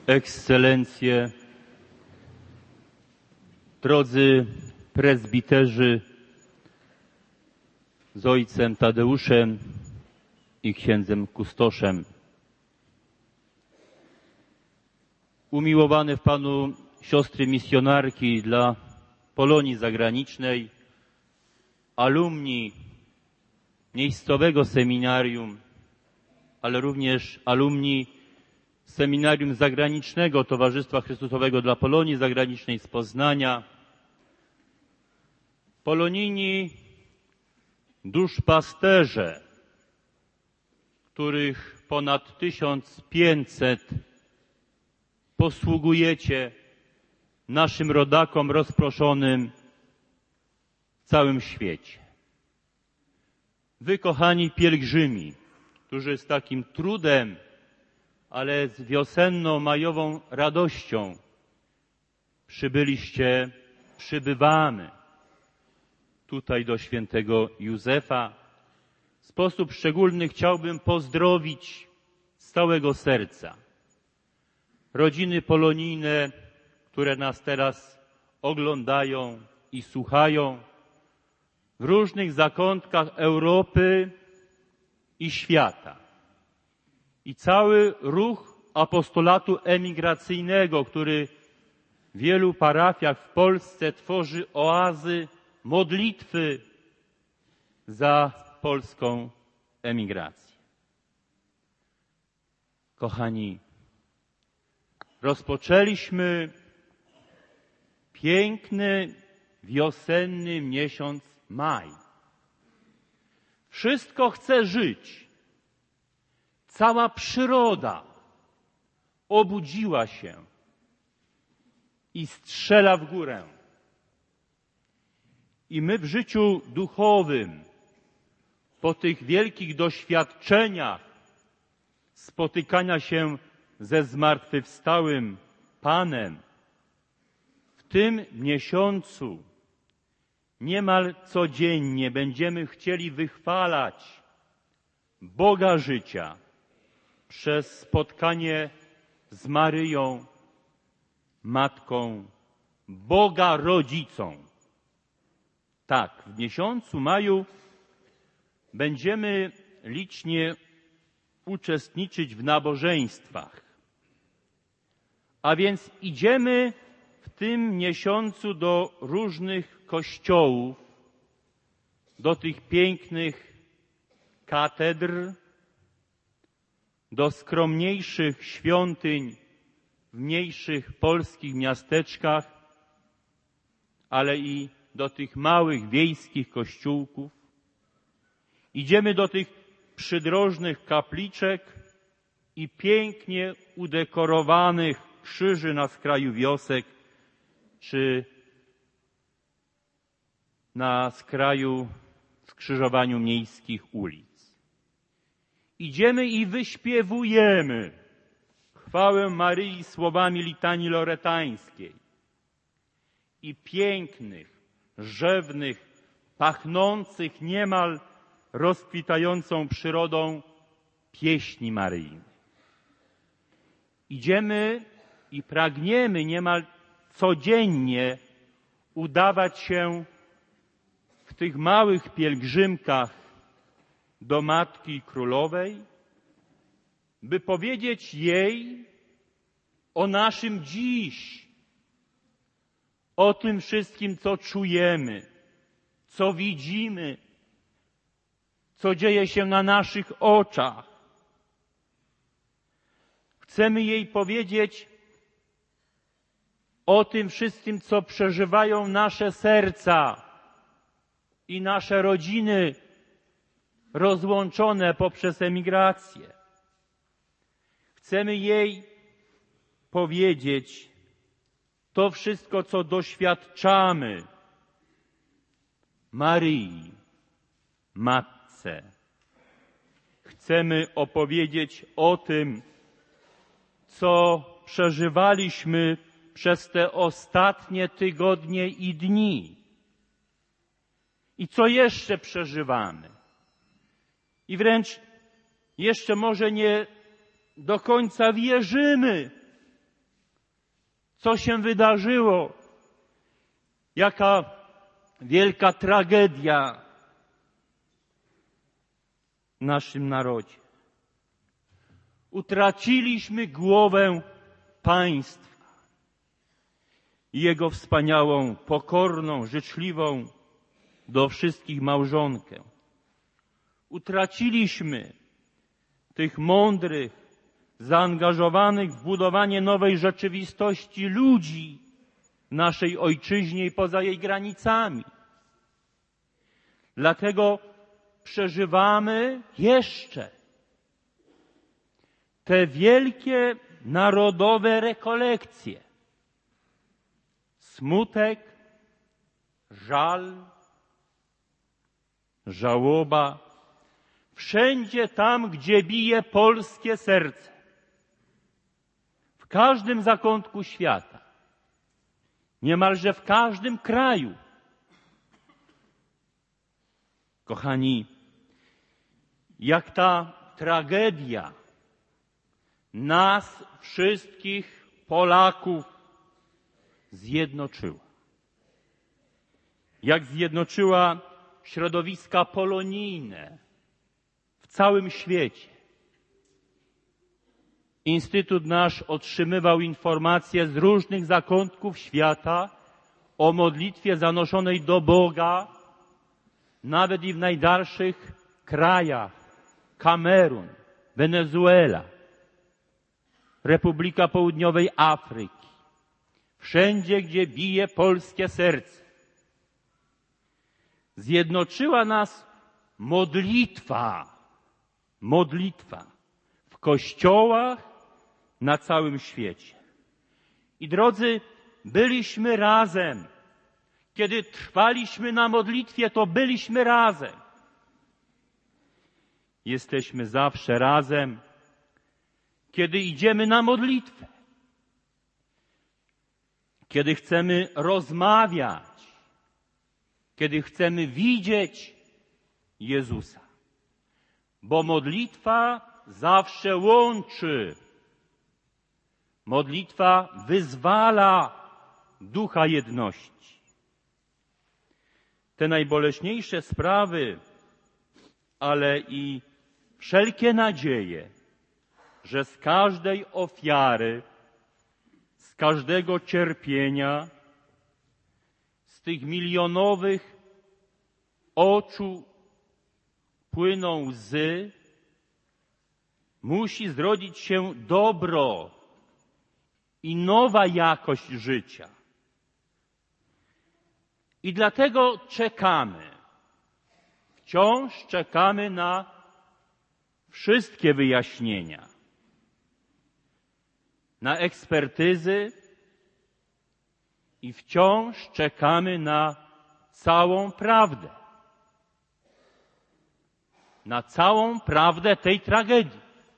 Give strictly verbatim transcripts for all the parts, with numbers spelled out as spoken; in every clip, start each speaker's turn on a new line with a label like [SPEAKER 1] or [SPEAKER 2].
[SPEAKER 1] Ekscelencje, drodzy prezbiterzy z ojcem Tadeuszem i księdzem kustoszem, umiłowane w Panu siostry misjonarki dla Polonii Zagranicznej, alumni miejscowego seminarium, ale również alumni Seminarium Zagranicznego Towarzystwa Chrystusowego dla Polonii Zagranicznej z Poznania, polonijni duszpasterze, których ponad tysiąc pięćset posługujecie naszym rodakom rozproszonym w całym świecie. Wy, kochani pielgrzymi, którzy z takim trudem, ale z wiosenno-majową radością przybyliście, przybywamy tutaj do świętego Józefa. W sposób szczególny chciałbym pozdrowić z całego serca rodziny polonijne, które nas teraz oglądają i słuchają w różnych zakątkach Europy i świata. I cały ruch apostolatu emigracyjnego, który w wielu parafiach w Polsce tworzy oazy modlitwy za polską emigrację. Kochani, rozpoczęliśmy piękny, wiosenny miesiąc maj. Wszystko chce żyć. Cała przyroda obudziła się i strzela w górę. I my w życiu duchowym, po tych wielkich doświadczeniach spotykania się ze zmartwychwstałym Panem, w tym miesiącu niemal codziennie będziemy chcieli wychwalać Boga życia przez spotkanie z Maryją, Matką Boga Rodzicą. Tak, w miesiącu maju będziemy licznie uczestniczyć w nabożeństwach. A więc idziemy w tym miesiącu do różnych kościołów, do tych pięknych katedr, do skromniejszych świątyń w mniejszych polskich miasteczkach, ale i do tych małych wiejskich kościółków. Idziemy do tych przydrożnych kapliczek i pięknie udekorowanych krzyży na skraju wiosek czy na skraju skrzyżowaniu miejskich ulic. Idziemy i wyśpiewujemy chwałę Maryi słowami litanii loretańskiej i pięknych, rzewnych, pachnących niemal rozkwitającą przyrodą pieśni Maryjnych. Idziemy i pragniemy niemal codziennie udawać się w tych małych pielgrzymkach do Matki Królowej, by powiedzieć jej o naszym dziś, o tym wszystkim, co czujemy, co widzimy, co dzieje się na naszych oczach. Chcemy jej powiedzieć o tym wszystkim, co przeżywają nasze serca i nasze rodziny rozłączone poprzez emigrację. Chcemy jej powiedzieć to wszystko, co doświadczamy Maryi, Matce. Chcemy opowiedzieć o tym, co przeżywaliśmy przez te ostatnie tygodnie i dni i co jeszcze przeżywamy. I wręcz jeszcze może nie do końca wierzymy, co się wydarzyło, jaka wielka tragedia w naszym narodzie. Utraciliśmy głowę państwa i jego wspaniałą, pokorną, życzliwą do wszystkich małżonkę. Utraciliśmy tych mądrych, zaangażowanych w budowanie nowej rzeczywistości ludzi w naszej ojczyźnie i poza jej granicami. Dlatego przeżywamy jeszcze te wielkie narodowe rekolekcje. Smutek, żal, żałoba. Wszędzie tam, gdzie bije polskie serce. W każdym zakątku świata. Niemalże w każdym kraju. Kochani, jak ta tragedia nas wszystkich Polaków zjednoczyła. Jak zjednoczyła środowiska polonijne w całym świecie. Instytut nasz otrzymywał informacje z różnych zakątków świata o modlitwie zanoszonej do Boga, nawet i w najdalszych krajach. Kamerun, Wenezuela, Republika Południowej Afryki. Wszędzie, gdzie bije polskie serce. Zjednoczyła nas modlitwa. Modlitwa w kościołach na całym świecie. I drodzy, byliśmy razem. Kiedy trwaliśmy na modlitwie, to byliśmy razem. Jesteśmy zawsze razem, kiedy idziemy na modlitwę. Kiedy chcemy rozmawiać. Kiedy chcemy widzieć Jezusa. Bo modlitwa zawsze łączy. Modlitwa wyzwala ducha jedności. Te najboleśniejsze sprawy, ale i wszelkie nadzieje, że z każdej ofiary, z każdego cierpienia, z tych milionowych oczu płyną łzy, musi zrodzić się dobro i nowa jakość życia. I dlatego czekamy, wciąż czekamy na wszystkie wyjaśnienia, na ekspertyzy i wciąż czekamy na całą prawdę. Na całą prawdę tej tragedii.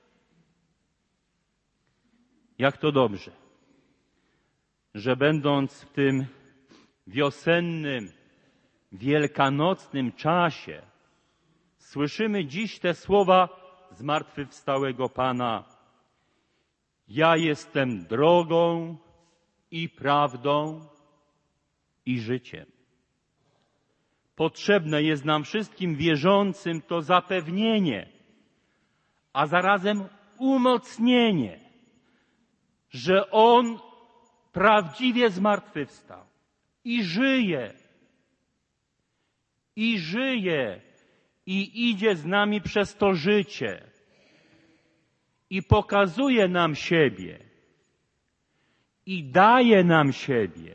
[SPEAKER 1] Jak to dobrze, że będąc w tym wiosennym, wielkanocnym czasie słyszymy dziś te słowa zmartwychwstałego Pana. Ja jestem drogą i prawdą i życiem. Potrzebne jest nam wszystkim wierzącym to zapewnienie, a zarazem umocnienie, że On prawdziwie zmartwychwstał i żyje, i żyje, i idzie z nami przez to życie i pokazuje nam siebie i daje nam siebie.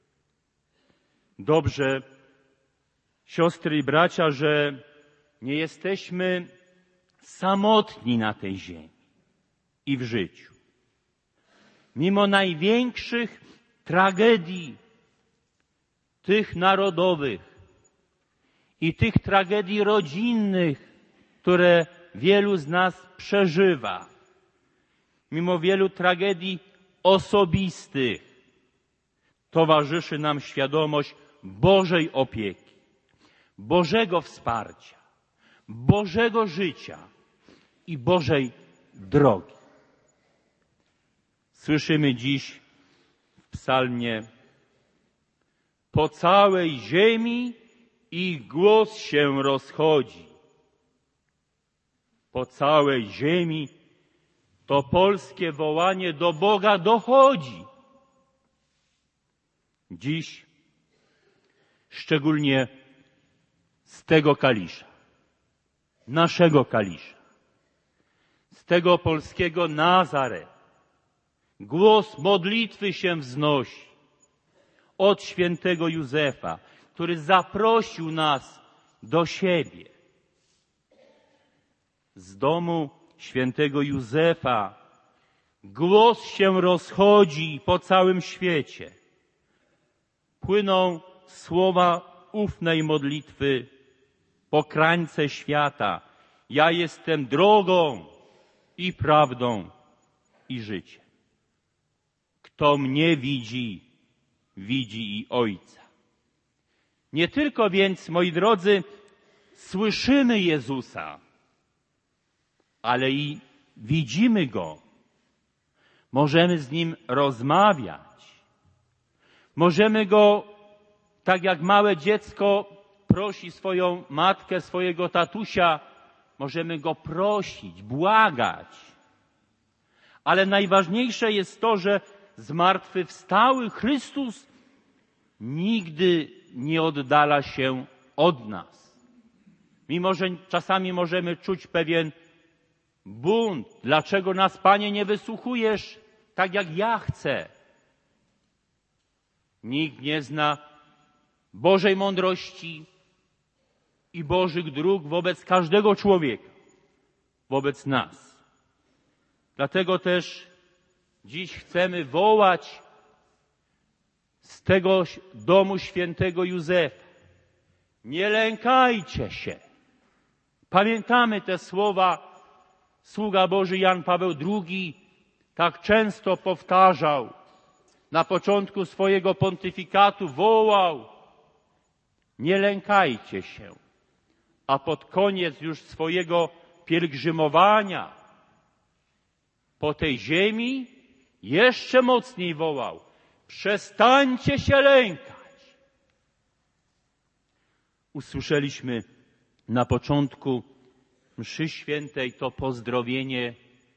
[SPEAKER 1] Dobrze, siostry i bracia, że nie jesteśmy samotni na tej ziemi i w życiu. Mimo największych tragedii, tych narodowych i tych tragedii rodzinnych, które wielu z nas przeżywa, mimo wielu tragedii osobistych, towarzyszy nam świadomość Bożej opieki, Bożego wsparcia, Bożego życia i Bożej drogi. Słyszymy dziś w psalmie: po całej ziemi ich głos się rozchodzi. Po całej ziemi to polskie wołanie do Boga dochodzi. Dziś, szczególnie z tego Kalisza, naszego Kalisza, z tego polskiego Nazaret, głos modlitwy się wznosi od świętego Józefa, który zaprosił nas do siebie. Z domu świętego Józefa głos się rozchodzi po całym świecie. Płyną słowa ufnej modlitwy po krańce świata. Ja jestem drogą i prawdą i życiem. Kto mnie widzi, widzi i Ojca. Nie tylko więc, moi drodzy, słyszymy Jezusa, ale i widzimy Go. Możemy z Nim rozmawiać. Możemy Go, tak jak małe dziecko prosi swoją matkę, swojego tatusia, możemy Go prosić, błagać. Ale najważniejsze jest to, że zmartwychwstały Chrystus nigdy nie oddala się od nas. Mimo że czasami możemy czuć pewien bunt. Dlaczego nas, Panie, nie wysłuchujesz tak, jak ja chcę? Nikt nie zna Bożej mądrości i Bożych dróg wobec każdego człowieka, wobec nas. Dlatego też dziś chcemy wołać z tego domu świętego Józefa: nie lękajcie się. Pamiętamy te słowa. Sługa Boży Jan Paweł drugi tak często powtarzał. Na początku swojego pontyfikatu wołał: nie lękajcie się. A pod koniec już swojego pielgrzymowania po tej ziemi jeszcze mocniej wołał: przestańcie się lękać. Usłyszeliśmy na początku mszy świętej to pozdrowienie: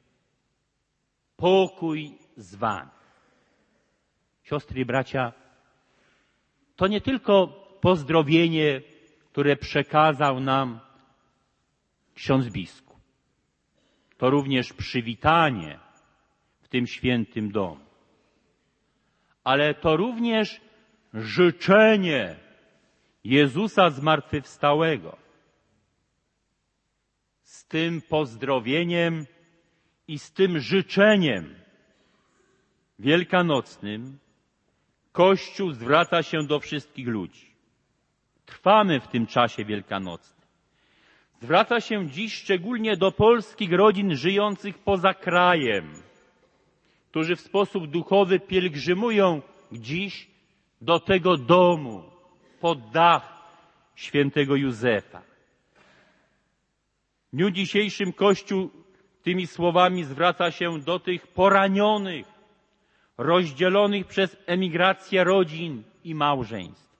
[SPEAKER 1] pokój z wami. Siostry i bracia, to nie tylko pozdrowienie, które przekazał nam ksiądz biskup. To również przywitanie w tym świętym domu. Ale to również życzenie Jezusa zmartwychwstałego. Z tym pozdrowieniem i z tym życzeniem wielkanocnym Kościół zwraca się do wszystkich ludzi. Trwamy w tym czasie wielkanocnym. Zwraca się dziś szczególnie do polskich rodzin żyjących poza krajem, którzy w sposób duchowy pielgrzymują dziś do tego domu, pod dach świętego Józefa. W dniu dzisiejszym Kościół tymi słowami zwraca się do tych poranionych, rozdzielonych przez emigrację rodzin i małżeństw.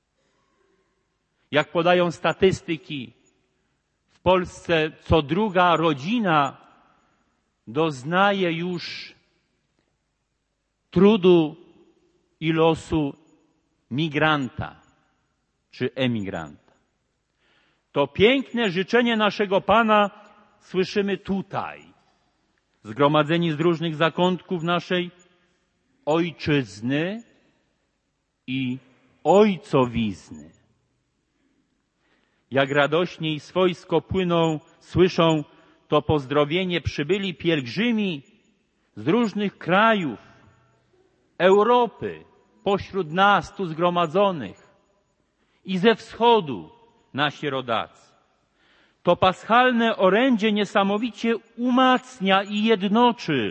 [SPEAKER 1] Jak podają statystyki, w Polsce co druga rodzina doznaje już trudu i losu migranta czy emigranta. To piękne życzenie naszego Pana słyszymy tutaj, zgromadzeni z różnych zakątków naszej ojczyzny i ojcowizny. Jak radośnie i swojsko płyną, słyszą to pozdrowienie przybyli pielgrzymi z różnych krajów Europy, pośród nas tu zgromadzonych i ze wschodu nasi rodacy. To paschalne orędzie niesamowicie umacnia i jednoczy.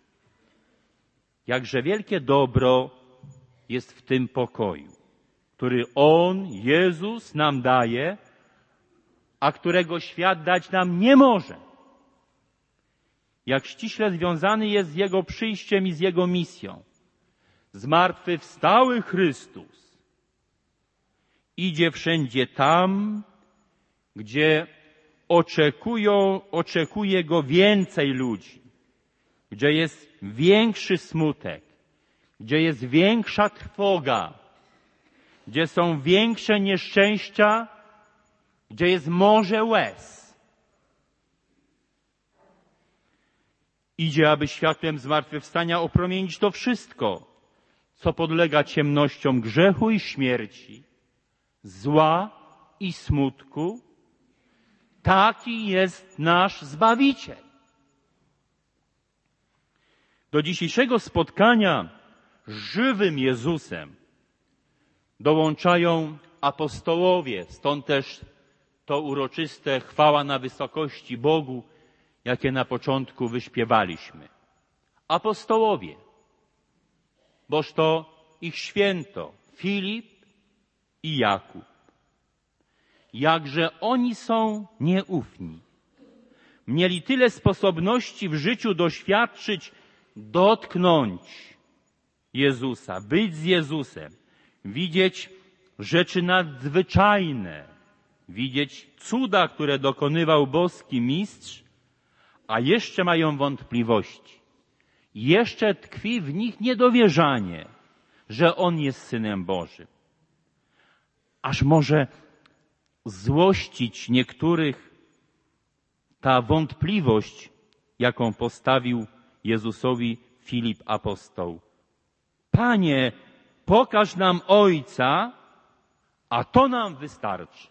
[SPEAKER 1] Jakże wielkie dobro jest w tym pokoju, który On, Jezus, nam daje, a którego świat dać nam nie może. Jak ściśle związany jest z Jego przyjściem i z Jego misją. zmartwychwstały Chrystus idzie wszędzie tam, gdzie oczekują, oczekuje Go więcej ludzi, gdzie jest większy smutek, gdzie jest większa trwoga, gdzie są większe nieszczęścia, gdzie jest morze łez. Idzie, aby światłem zmartwychwstania opromienić to wszystko, co podlega ciemnościom grzechu i śmierci, zła i smutku. Taki jest nasz Zbawiciel. Do dzisiejszego spotkania z żywym Jezusem dołączają apostołowie, stąd też to uroczyste chwała na wysokości Bogu, jakie na początku wyśpiewaliśmy. Apostołowie, boż to ich święto, Filip i Jakub. Jakże oni są nieufni. Mieli tyle sposobności w życiu doświadczyć, dotknąć Jezusa, być z Jezusem, widzieć rzeczy nadzwyczajne, widzieć cuda, które dokonywał boski mistrz, a jeszcze mają wątpliwości. Jeszcze tkwi w nich niedowierzanie, że On jest Synem Bożym. Aż może złościć niektórych ta wątpliwość, jaką postawił Jezusowi Filip apostoł. Panie, pokaż nam Ojca, a to nam wystarczy.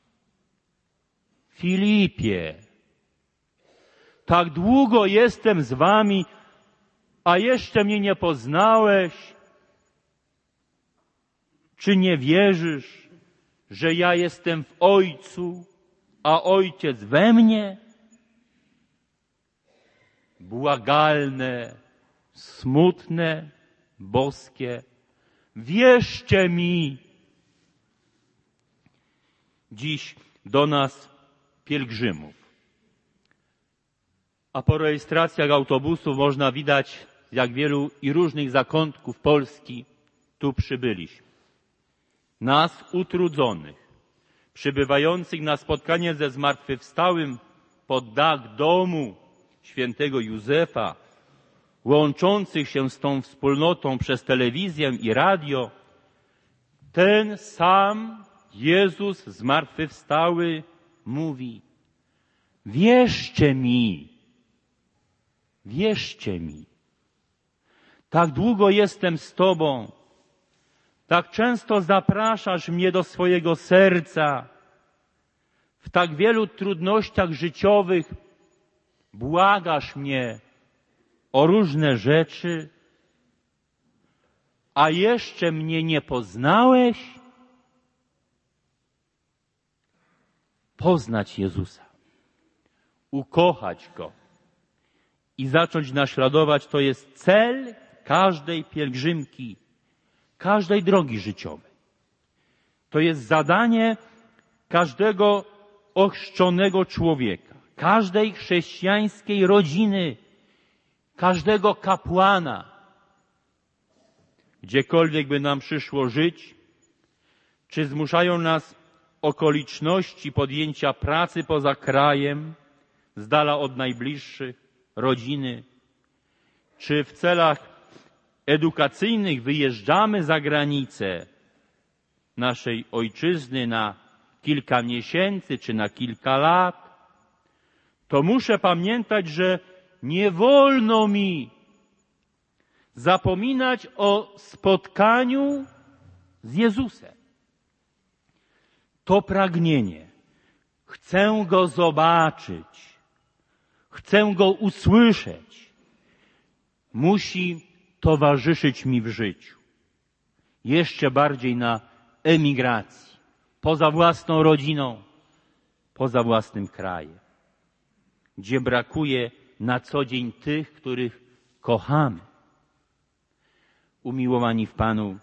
[SPEAKER 1] Filipie, tak długo jestem z wami, a jeszcze mnie nie poznałeś. Czy nie wierzysz, że ja jestem w Ojcu, a Ojciec we mnie? Błagalne, smutne, boskie. Wierzcie mi. Dziś do nas pielgrzymów. A po rejestracjach autobusów można widać, z jak wielu i różnych zakątków Polski tu przybyliśmy. Nas utrudzonych, przybywających na spotkanie ze zmartwychwstałym pod dach domu świętego Józefa, łączących się z tą wspólnotą przez telewizję i radio, ten sam Jezus zmartwychwstały mówi: wierzcie mi, wierzcie mi. Tak długo jestem z Tobą, tak często zapraszasz mnie do swojego serca. W tak wielu trudnościach życiowych błagasz mnie o różne rzeczy, a jeszcze mnie nie poznałeś? Poznać Jezusa, ukochać Go i zacząć naśladować, to jest cel każdej pielgrzymki, każdej drogi życiowej. To jest zadanie każdego ochrzczonego człowieka, każdej chrześcijańskiej rodziny, każdego kapłana. Gdziekolwiek by nam przyszło żyć, czy zmuszają nas okoliczności podjęcia pracy poza krajem, z dala od najbliższych, rodziny, czy w celach edukacyjnych wyjeżdżamy za granicę naszej ojczyzny na kilka miesięcy czy na kilka lat, to muszę pamiętać, że nie wolno mi zapominać o spotkaniu z Jezusem. To pragnienie. Chcę Go zobaczyć. Chcę Go usłyszeć. Musi towarzyszyć mi w życiu. Jeszcze bardziej na emigracji. Poza własną rodziną. Poza własnym krajem. Gdzie brakuje na co dzień tych, których kochamy. Umiłowani w Panu,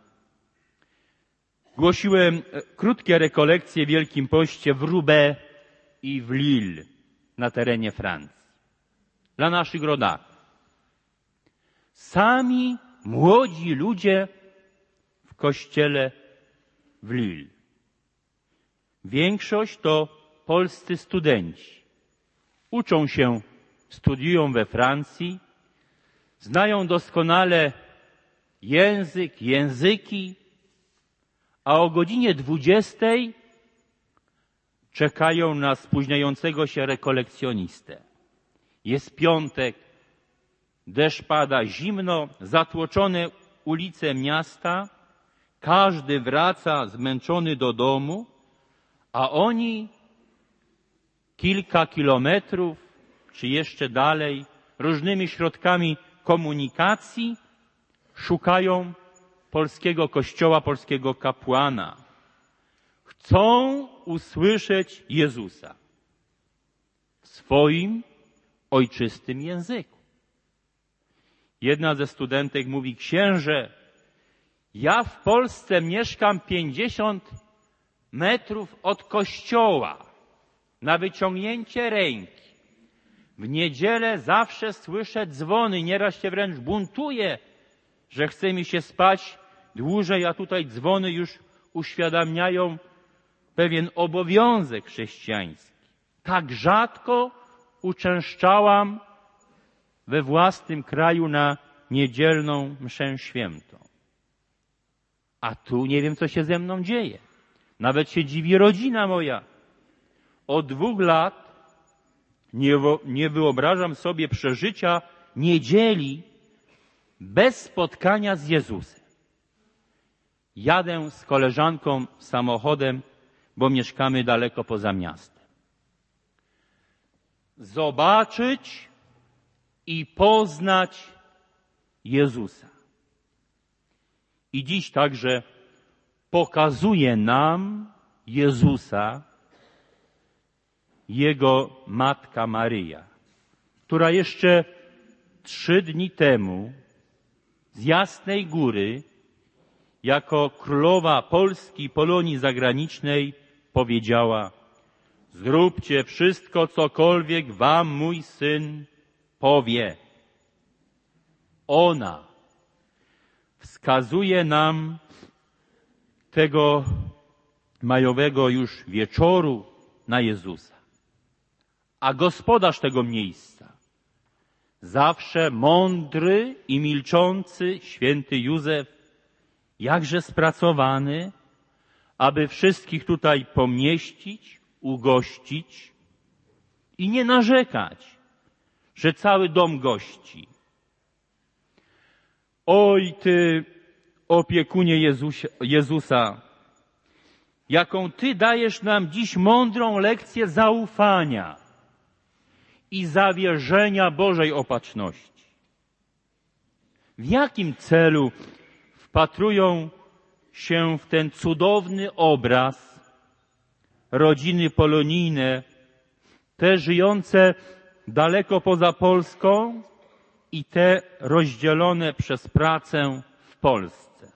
[SPEAKER 1] głosiłem krótkie rekolekcje w Wielkim Poście w Roubaix i w Lille na terenie Francji. Dla naszych rodaków. Sami młodzi ludzie w kościele w Lille. Większość to polscy studenci. Uczą się, studiują we Francji, znają doskonale język, języki, a o godzinie dwudziestej czekają na spóźniającego się rekolekcjonistę. Jest piątek, deszcz pada, zimno, zatłoczone ulice miasta, każdy wraca zmęczony do domu, a oni kilka kilometrów, czy jeszcze dalej, różnymi środkami komunikacji szukają polskiego kościoła, polskiego kapłana. Chcą usłyszeć Jezusa w swoim ojczystym języku. Jedna ze studentek mówi: księże, ja w Polsce mieszkam pięćdziesiąt metrów od kościoła, na wyciągnięcie ręki. W niedzielę zawsze słyszę dzwony, nieraz się wręcz buntuję, że chce mi się spać dłużej, a tutaj dzwony już uświadamiają pewien obowiązek chrześcijański. Tak rzadko uczęszczałam we własnym kraju na niedzielną mszę świętą. A tu nie wiem, co się ze mną dzieje. Nawet się dziwi rodzina moja. Od dwóch lat nie, nie wyobrażam sobie przeżycia niedzieli bez spotkania z Jezusem. Jadę z koleżanką samochodem, bo mieszkamy daleko poza miastem. Zobaczyć i poznać Jezusa. I dziś także pokazuje nam Jezusa Jego Matka Maryja, która jeszcze trzy dni temu z Jasnej Góry jako królowa Polski i Polonii zagranicznej powiedziała: zróbcie wszystko, cokolwiek wam mój syn powie. Ona wskazuje nam tego majowego już wieczoru na Jezusa. A gospodarz tego miejsca, zawsze mądry i milczący święty Józef, jakże spracowany, aby wszystkich tutaj pomieścić, ugościć i nie narzekać, że cały dom gości. Oj, ty opiekunie Jezusia, Jezusa, jaką ty dajesz nam dziś mądrą lekcję zaufania i zawierzenia Bożej opatrzności. W jakim celu wpatrują się w ten cudowny obraz rodziny polonijne, te żyjące daleko poza Polską i te rozdzielone przez pracę w Polsce?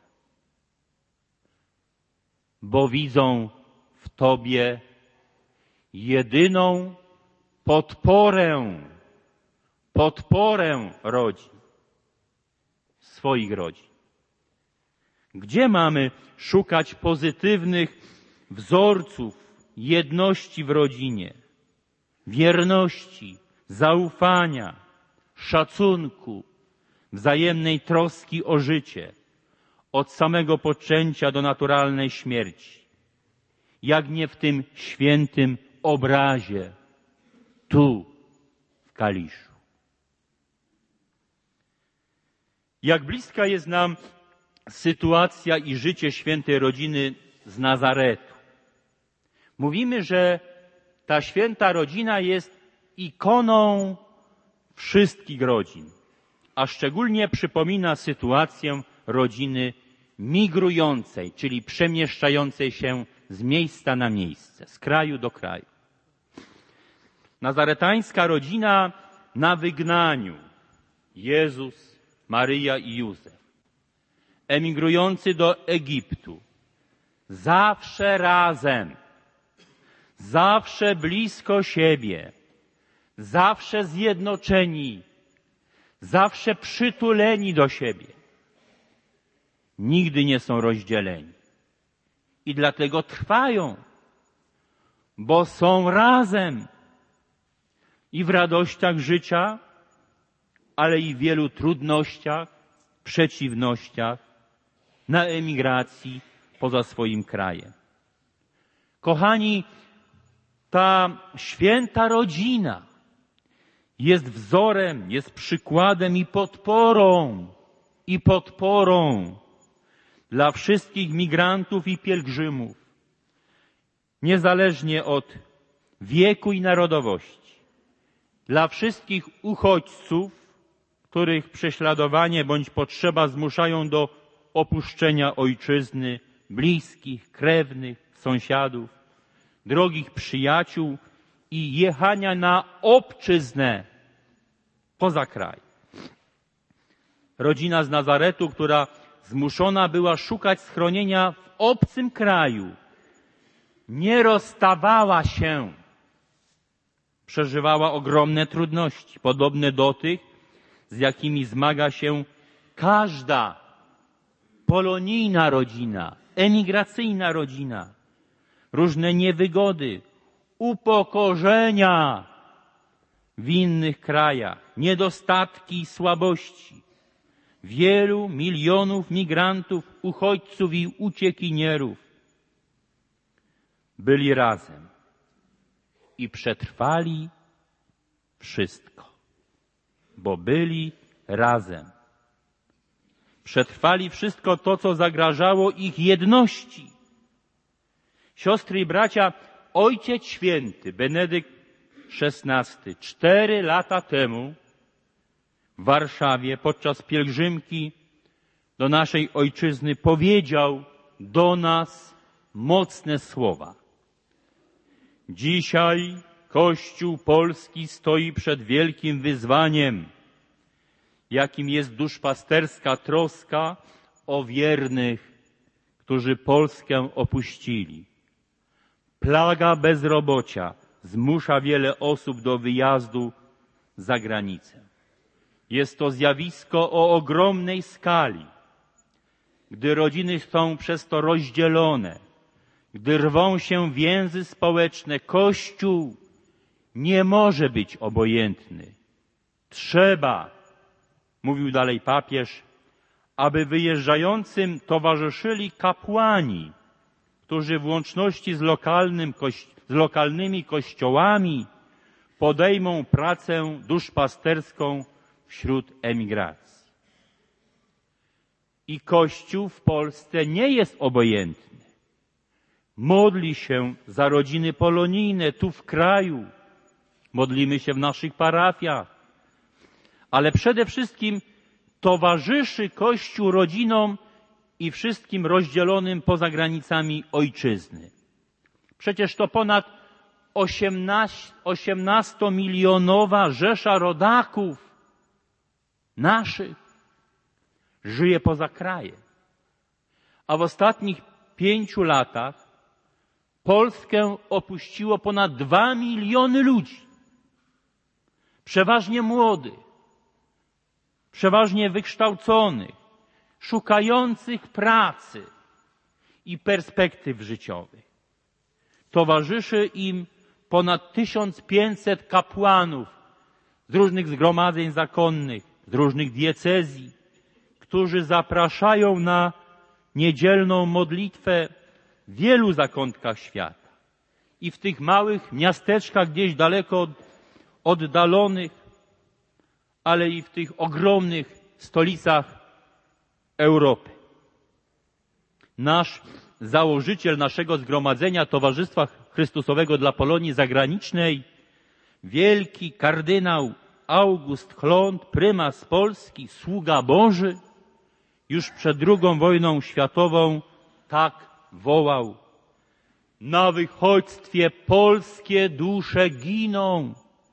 [SPEAKER 1] Bo widzą w Tobie jedyną podporę, podporę rodzin, swoich rodzin. Gdzie mamy szukać pozytywnych wzorców jedności w rodzinie, wierności, zaufania, szacunku, wzajemnej troski o życie, od samego poczęcia do naturalnej śmierci, jak nie w tym świętym obrazie, tu, w Kaliszu. Jak bliska jest nam sytuacja i życie świętej rodziny z Nazaretu. Mówimy, że ta święta rodzina jest ikoną wszystkich rodzin, a szczególnie przypomina sytuację rodziny migrującej, czyli przemieszczającej się z miejsca na miejsce, z kraju do kraju. Nazaretańska rodzina na wygnaniu, Jezus, Maryja i Józef, emigrujący do Egiptu, zawsze razem, zawsze blisko siebie, zawsze zjednoczeni, zawsze przytuleni do siebie. nigdy nie są rozdzieleni. I dlatego trwają, bo są razem i w radościach życia, ale i w wielu trudnościach, przeciwnościach, na emigracji poza swoim krajem. Kochani, ta święta rodzina jest wzorem, jest przykładem i podporą, i podporą dla wszystkich migrantów i pielgrzymów, niezależnie od wieku i narodowości, dla wszystkich uchodźców, których prześladowanie bądź potrzeba zmuszają do opuszczenia ojczyzny, bliskich, krewnych, sąsiadów, drogich przyjaciół i jechania na obczyznę poza kraj. Rodzina z Nazaretu, która zmuszona była szukać schronienia w obcym kraju, nie rozstawała się. Przeżywała ogromne trudności, podobne do tych, z jakimi zmaga się każda polonijna rodzina, emigracyjna rodzina. Różne niewygody, upokorzenia w innych krajach, niedostatki i słabości. Wielu milionów migrantów, uchodźców i uciekinierów byli razem i przetrwali wszystko, bo byli razem. Przetrwali wszystko to, co zagrażało ich jedności. Siostry i bracia, Ojciec Święty Benedykt szesnasty cztery lata temu w Warszawie podczas pielgrzymki do naszej ojczyzny powiedział do nas mocne słowa. Dzisiaj Kościół polski stoi przed wielkim wyzwaniem, jakim jest duszpasterska troska o wiernych, którzy Polskę opuścili. Plaga bezrobocia zmusza wiele osób do wyjazdu za granicę. Jest to zjawisko o ogromnej skali. Gdy rodziny są przez to rozdzielone, gdy rwą się więzy społeczne, Kościół nie może być obojętny. Trzeba, mówił dalej papież, aby wyjeżdżającym towarzyszyli kapłani, którzy w łączności z, lokalnym, z lokalnymi kościołami podejmą pracę duszpasterską wśród emigracji. I Kościół w Polsce nie jest obojętny. Modli się za rodziny polonijne tu w kraju. Modlimy się w naszych parafiach. Ale przede wszystkim towarzyszy Kościół rodzinom i wszystkim rozdzielonym poza granicami ojczyzny. Przecież to ponad osiemnastomilionowa rzesza rodaków naszych żyje poza krajem. A w ostatnich pięciu latach Polskę opuściło ponad dwa miliony ludzi. Przeważnie młodych, przeważnie wykształconych, szukających pracy i perspektyw życiowych. Towarzyszy im ponad tysiąc pięćset kapłanów z różnych zgromadzeń zakonnych, z różnych diecezji, którzy zapraszają na niedzielną modlitwę w wielu zakątkach świata. I w tych małych miasteczkach gdzieś daleko oddalonych, ale i w tych ogromnych stolicach Europy. Nasz założyciel naszego zgromadzenia Towarzystwa Chrystusowego dla Polonii Zagranicznej, wielki kardynał August Chląd, prymas Polski, sługa Boży, już przed drugą wojną światową tak wołał: na wychodźstwie polskie dusze giną.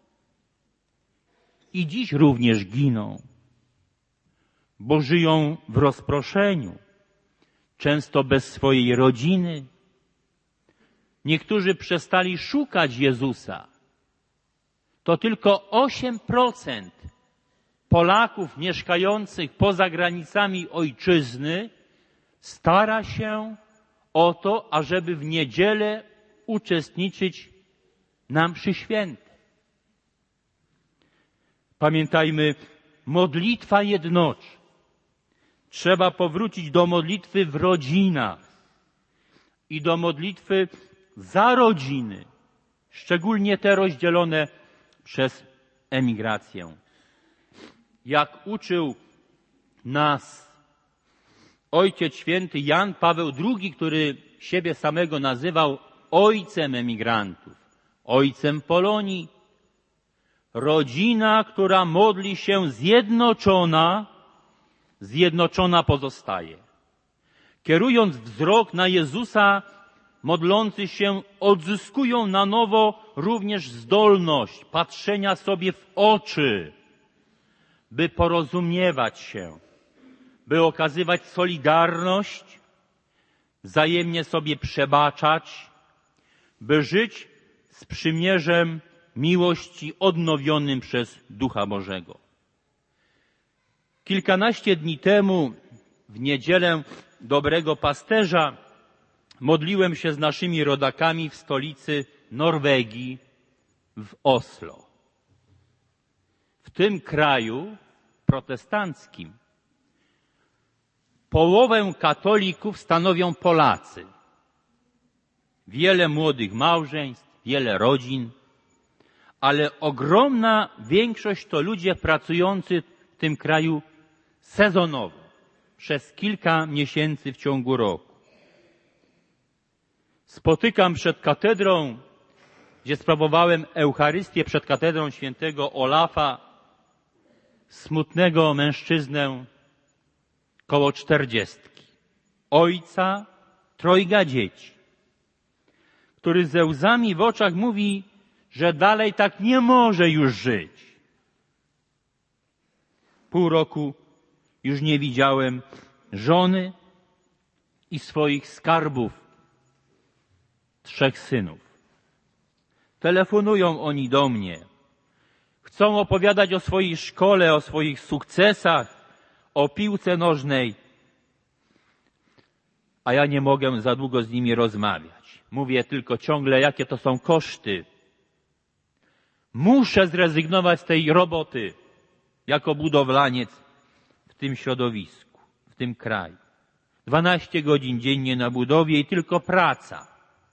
[SPEAKER 1] I dziś również giną, bo żyją w rozproszeniu, często bez swojej rodziny. Niektórzy przestali szukać Jezusa. To tylko osiem procent Polaków mieszkających poza granicami ojczyzny stara się o to, ażeby w niedzielę uczestniczyć na mszy świętej. Pamiętajmy, modlitwa jednoczy. Trzeba powrócić do modlitwy w rodzinach i do modlitwy za rodziny, szczególnie te rozdzielone przez emigrację. Jak uczył nas Ojciec Święty Jan Paweł drugi, który siebie samego nazywał ojcem emigrantów, ojcem Polonii, rodzina, która modli się zjednoczona, zjednoczona pozostaje. Kierując wzrok na Jezusa, modlący się odzyskują na nowo również zdolność patrzenia sobie w oczy, by porozumiewać się, by okazywać solidarność, wzajemnie sobie przebaczać, by żyć z przymierzem miłości odnowionym przez Ducha Bożego. Kilkanaście dni temu, w niedzielę Dobrego Pasterza, modliłem się z naszymi rodakami w stolicy Norwegii, w Oslo. W tym kraju protestanckim połowę katolików stanowią Polacy. Wiele młodych małżeństw, wiele rodzin, ale ogromna większość to ludzie pracujący w tym kraju sezonowo, przez kilka miesięcy w ciągu roku. Spotykam przed katedrą, gdzie sprawowałem Eucharystię przed katedrą świętego Olafa, smutnego mężczyznę koło czterdziestki, ojca trojga dzieci, który ze łzami w oczach mówi, że dalej tak nie może już żyć. Pół roku już nie widziałem żony i swoich skarbów, trzech synów. Telefonują oni do mnie. Chcą opowiadać o swojej szkole, o swoich sukcesach, o piłce nożnej, a ja nie mogę za długo z nimi rozmawiać. Mówię tylko ciągle, jakie to są koszty. Muszę zrezygnować z tej roboty jako budowlaniec w tym środowisku, w tym kraju. Dwanaście godzin dziennie na budowie i tylko praca.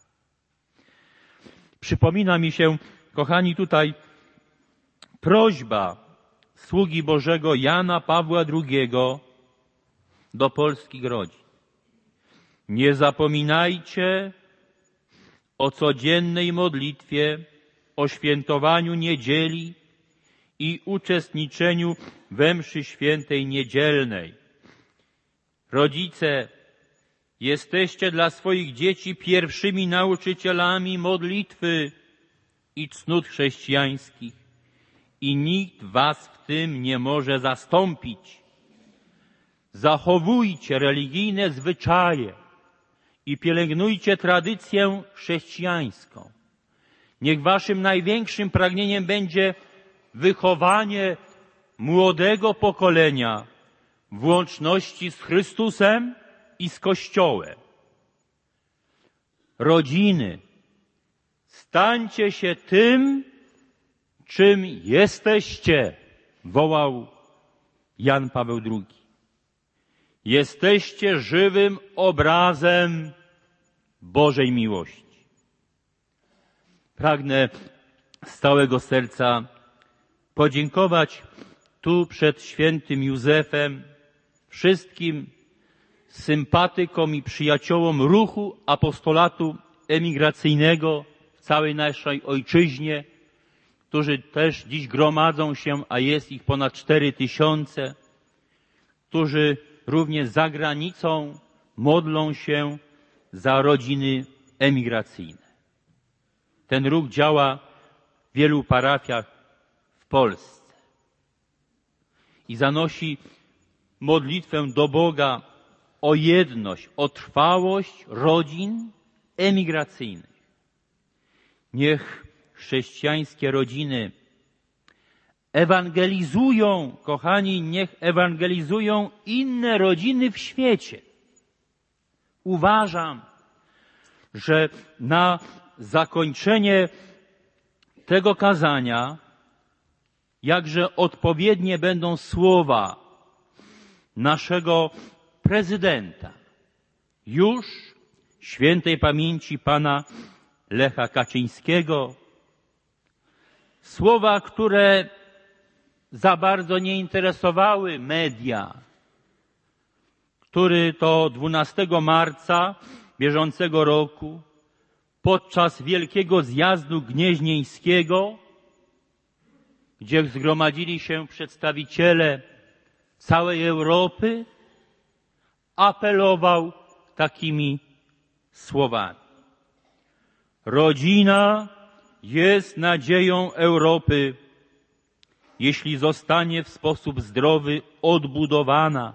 [SPEAKER 1] Przypomina mi się, kochani, tutaj prośba sługi Bożego Jana Pawła drugiego do polskich rodzin. Nie zapominajcie o codziennej modlitwie, o świętowaniu niedzieli i uczestniczeniu we mszy świętej niedzielnej. Rodzice, jesteście dla swoich dzieci pierwszymi nauczycielami modlitwy i cnót chrześcijańskich i nikt was w tym nie może zastąpić. Zachowujcie religijne zwyczaje i pielęgnujcie tradycję chrześcijańską. Niech waszym największym pragnieniem będzie wychowanie młodego pokolenia w łączności z Chrystusem i z Kościołem. Rodziny, stańcie się tym, czym jesteście, wołał Jan Paweł drugi. Jesteście żywym obrazem Bożej miłości. Pragnę z całego serca podziękować tu przed świętym Józefem wszystkim sympatykom i przyjaciołom ruchu apostolatu emigracyjnego w całej naszej ojczyźnie, którzy też dziś gromadzą się, a jest ich ponad cztery tysiące, którzy również za granicą modlą się za rodziny emigracyjne. Ten ruch działa w wielu parafiach w Polsce i zanosi modlitwę do Boga o jedność, o trwałość rodzin emigracyjnych. Niech chrześcijańskie rodziny ewangelizują, kochani, niech ewangelizują inne rodziny w świecie. Uważam, że na zakończenie tego kazania jakże odpowiednie będą słowa naszego prezydenta, już świętej pamięci pana Lecha Kaczyńskiego, słowa, które za bardzo nie interesowały media, który to dwunastego marca bieżącego roku podczas wielkiego zjazdu gnieźnieńskiego, gdzie zgromadzili się przedstawiciele całej Europy, apelował takimi słowami. Rodzina jest nadzieją Europy, jeśli zostanie w sposób zdrowy odbudowana.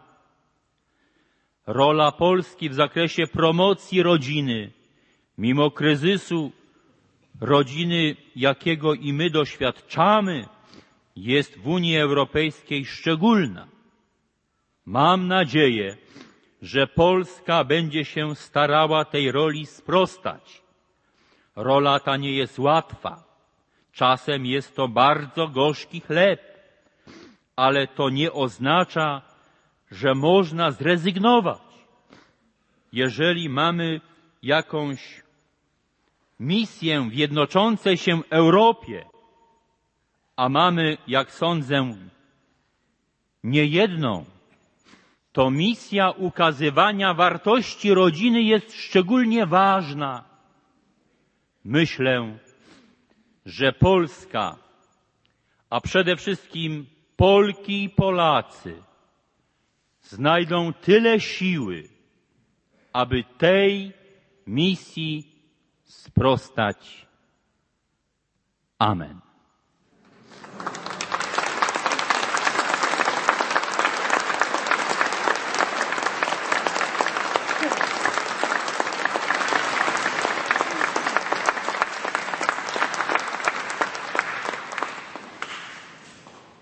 [SPEAKER 1] Rola Polski w zakresie promocji rodziny, mimo kryzysu rodziny, jakiego i my doświadczamy, jest w Unii Europejskiej szczególna. Mam nadzieję, że Polska będzie się starała tej roli sprostać. Rola ta nie jest łatwa. Czasem jest to bardzo gorzki chleb, ale to nie oznacza, że można zrezygnować. Jeżeli mamy jakąś misję w jednoczącej się Europie, a mamy, jak sądzę, niejedną, to misja ukazywania wartości rodziny jest szczególnie ważna. Myślę, że Polska, a przede wszystkim Polki i Polacy znajdą tyle siły, aby tej misji sprostać. Amen.